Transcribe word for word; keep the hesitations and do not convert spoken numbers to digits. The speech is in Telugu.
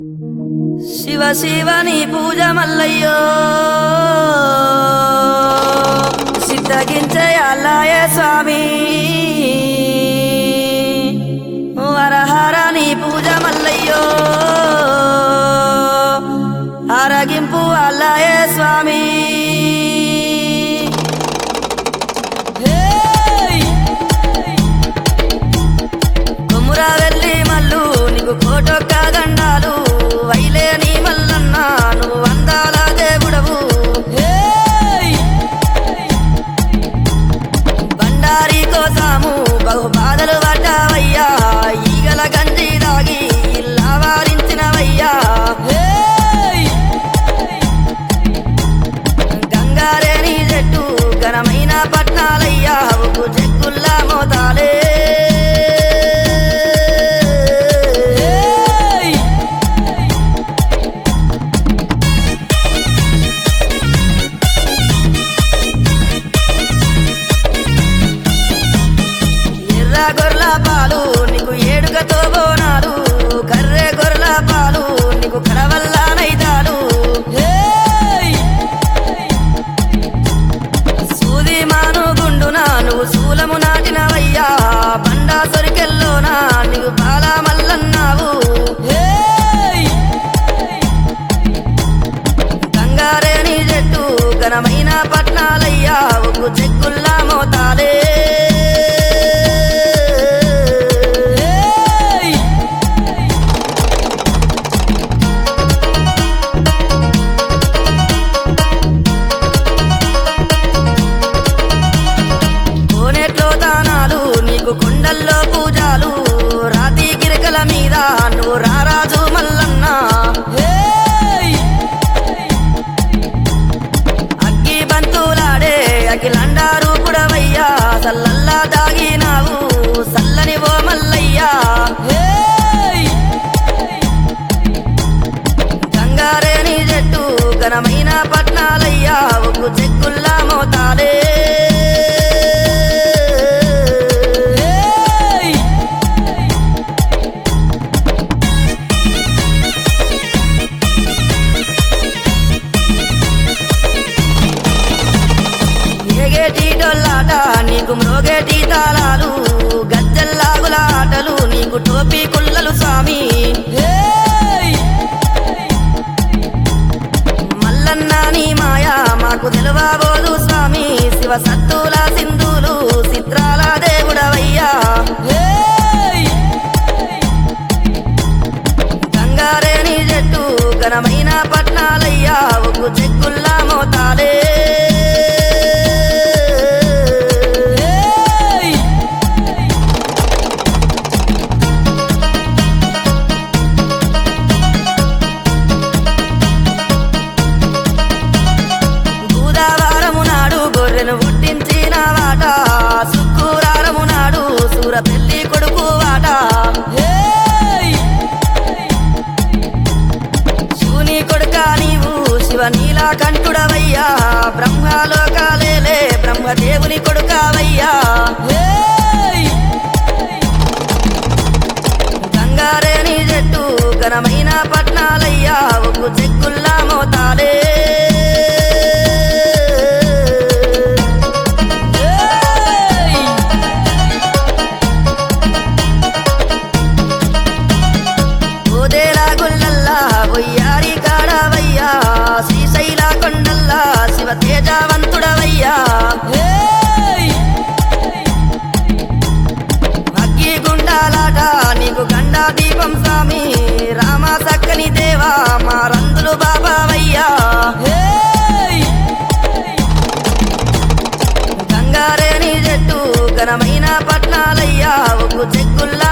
శివ శివని పూజ మల్లయ్యో సిద్ధగించే అల్లాయ స్వామి హరహరని పూజ మల్లయ్యో ఆరగింపు అల్లాయ స్వామి కొమురా వెళ్ళి మల్లు నీకు కోటొక్క దండాలు వైలేని మల్లన్న నువ్వు వందాల దేవుడవు బండారి కోసాము బహు బాధలు పడ్డావయ్యా ఈగల గంజి దాగి ఇల్లా వారించినవయ్యా గంగారేని చెట్టు ఘనమైన పట్నాలయ్యా ఉప్పు చెక్కుల్లా మోతాలే గొర్ల పాలు నీకు ఏడుగతో బోనాలు కర్రె గొర్ల పాలు నీకు కడవల్ల నైదాలు సూది మాను గుండునా నువ్వు శూలము నాటినవయ్యా బండా సొరికెల్లోనా నీకు బాల మల్లన్నావు గంగారేని చెట్టు ఘనమైన పట్నాలయ్యా ఉప్పు చెక్కుల్లా మోతాలే కొండల్లో పూజాలు రాతి గిరికల మీద నువ్వు రారాజు మల్లన్న అగ్గి బంతులాడే అఖిలండారు పుడవయ్యా సల్లల్లా దాగినావు సల్లని ఓ మల్లయ్యా గంగారేని చెట్టు ఘనమైన పట్నాలయ్యా ఉప్పు చెక్కుల్లా మోతాలే డొల్లాట నీకు మ్రోగేటి తాళాలు గజ్జల్లాగుల ఆటలు నీకు టోపీ కుల్లలు స్వామి మల్లన్న నీ మాయా మాకు తెలువబోదు స్వామి శివ సత్తుల సింధులు చిత్రాల దేవుడవయ్యా గంగారేని చెట్టు ఘనమైన పట్నాలయ్యా ఉప్పు చెక్కుల్లా మోతాలే గొర్రెను పుట్టించిన వాట శుక్రవారము నాడు సూర పెళ్లి కొడుకు వాట శివుని కొడుక నీవు శివ నీలా కంఠుడవయ్యా బ్రహ్మలోకాలేలే బ్రహ్మదేవుని కొడుకవయ్యా గంగారేని చెట్టు ఘనమైన పట్నాలయ్యా ఉప్పు చెక్కుల్లా మోతాలే వయ్యారి కాడవయ్యా శ్రీశైల కొండల్లా శివ తేజవంతుడవయ్యా అగ్గి గుండాలాట నీకు గండా దీపం స్వామి రామ సక్కని దేవా మా రందులు బాబావయ్యా గంగారేని చెట్టు ఘనమైన పట్నాలయ్యా ఉప్పు చెక్కుల్లా